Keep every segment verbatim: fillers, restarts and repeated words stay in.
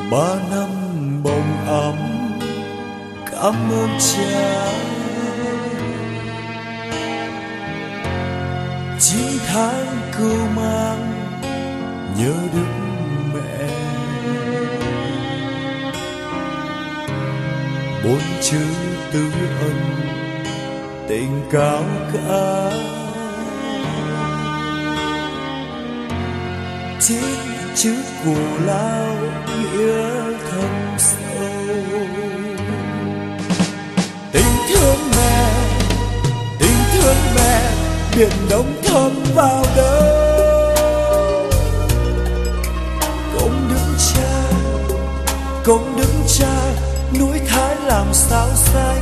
ba năm bồng ấm cảm ơn cha, chín tháng cưu mang nhớ đức mẹ, bốn chữ tứ ân tình cao cả, chín chữ cù lao nghĩa thâm sâu. Tình thương mẹ, tình thương mẹ, biển đông thấm vào đâu. Công đức cha, công đức cha, núi Thái làm sao xanh.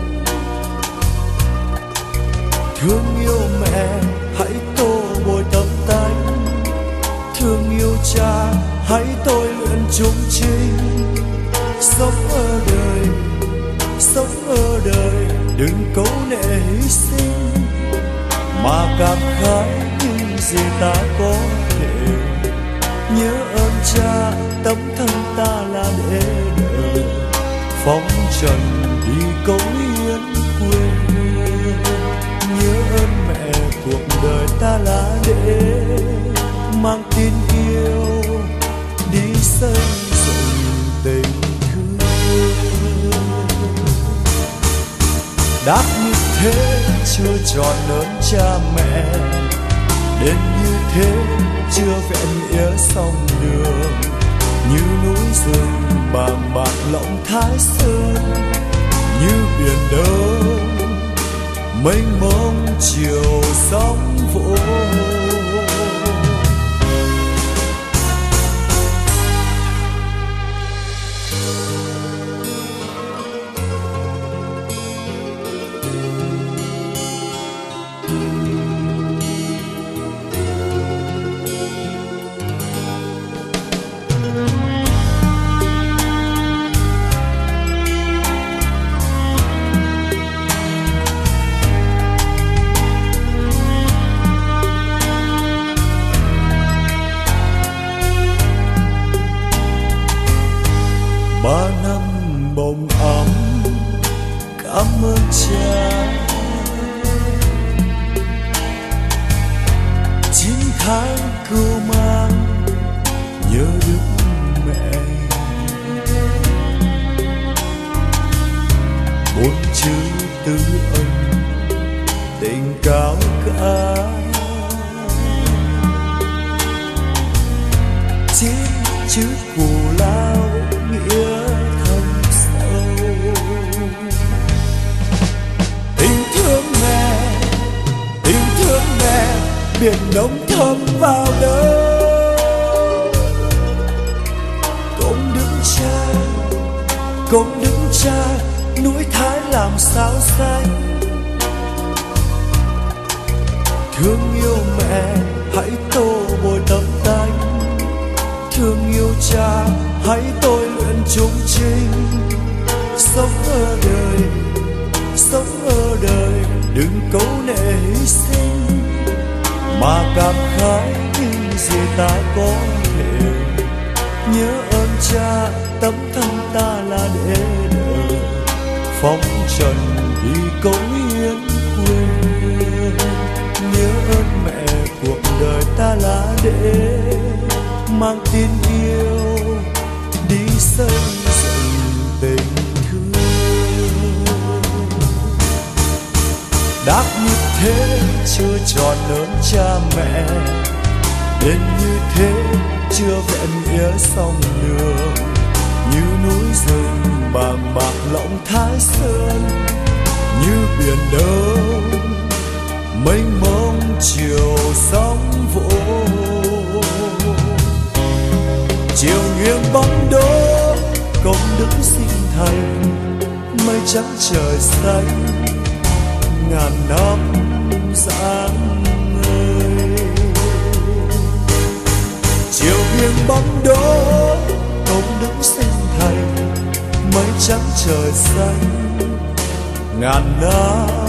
Thương yêu mẹ, hãy tô bồi tâm tánh. Thương yêu cha, hãy tôi luyện trung trinh. Sống ở đời, sống ở đời, đừng cấu nệ hy sinh, mà cảm khái những gì ta có thể. Nhớ ơn cha, tấm thân ta là để đời, phóng trần đi cống hiến quê hương. Nhớ ơn mẹ, cuộc đời ta là để mang tin yêu đi xây dựng tình thương. Đáp như thế chưa tròn lớn cha mẹ, đến như thế chưa vẹn nghĩa sông đường. Như núi rừng bàng bạc lộng Thái Sơn, như biển đông mênh mông chiều sóng vỗ. Ba năm bồng ấm cảm ơn cha, chín tháng cưu mang nhớ đức mẹ, bốn chữ tứ ân tình cao cả, chín chữ cù lao nghĩa thâm sâu. Tình thương mẹ, tình thương mẹ, biển đông thấm vào đâu. Công đức cha, công đức cha, núi Thái làm sao xanh. Thương yêu mẹ, hãy tô bồi tâm tánh. Thương yêu cha, hãy tôi luyện trung trinh. Sống ở đời, sống ở đời, đừng cấu nệ hy sinh, mà cảm khái những gì ta có thể. Nhớ ơn cha, tấm thân ta là để đời, phóng trần đi cống hiến quê hương. Nhớ ơn mẹ, cuộc đời ta là để mang tin yêu đi xây dựng tình thương. Đáp như thế chưa tròn lớn cha mẹ, đến như thế chưa vẹn nghĩa sông đường. Như núi rừng bàng bạc lộng Thái Sơn, như biển đông mênh mông chiều sóng vỗ. Chiều nghiêng bóng đổ công đức sinh thành, mây trắng trời xanh ngàn năm sáng ngời. Chiều nghiêng bóng đổ công đức sinh thành, mây trắng trời xanh ngàn năm